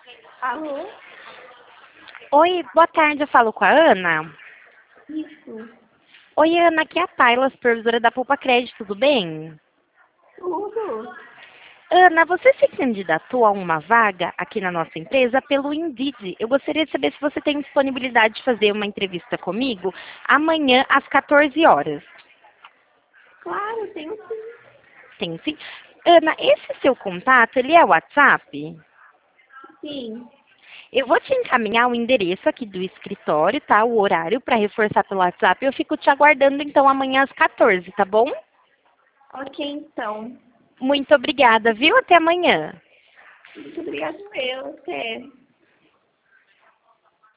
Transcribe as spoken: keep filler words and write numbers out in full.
Alô? Oi, boa tarde, eu falo com a Ana. Isso. Oi, Ana, aqui é a Tayla, supervisora da Poupa Crédito, tudo bem? Tudo? Ana, você se candidatou a uma vaga aqui na nossa empresa pelo Indeed. Eu gostaria de saber se você tem disponibilidade de fazer uma entrevista comigo amanhã às quatorze horas. Claro, tenho sim. Tem sim? Ana, esse seu contato, ele é o WhatsApp? Sim. Eu vou te encaminhar o endereço aqui do escritório, tá? O horário para reforçar pelo WhatsApp. Eu fico te aguardando então amanhã às quatorze, tá bom? Ok, então. Muito obrigada, viu? Até amanhã. Muito obrigada, eu. Até.